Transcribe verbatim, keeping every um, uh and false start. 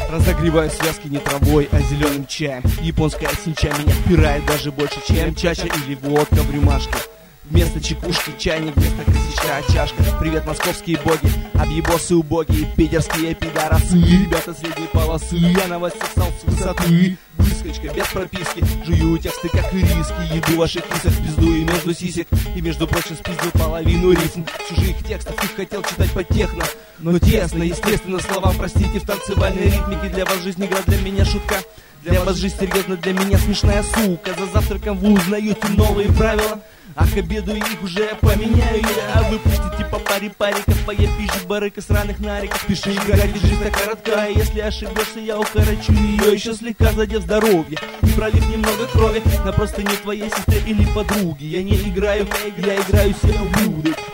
Разогреваю связки не травой, а зеленым чаем. Японская синча меня впирает даже больше, чем чача или водка в рюмашке. Вместо чекушки чайник, вместо косячка чашка. Привет, московские боги, объебосы убогие, питерские пидорасы. Ребята средней полосы, я на вас сосал с высоты. Выскочка без прописки, жую тексты как ириски. Еду ваших кисок в пизду и между сисек. И между прочим спиздил половину рифм чужих текстов, их хотел читать по техно. Но тесно, естественно, слова, простите, в танцевальной ритмике. Для вас жизнь игра, для меня шутка. Для вас жизнь серьезно, для меня смешная сука. За завтраком вы узнаете новые правила, а к обеду их уже поменяю я. Выпустите по паре париков, поесть пищи барыка сраных нариков. Пиши, играть, жизнь так коротка, если ошибешься, я укорочу ее, еще слегка задев здоровье и пролив немного крови на просто не твоей сестре или подруге. Я не играю, я играю себя ублюдок.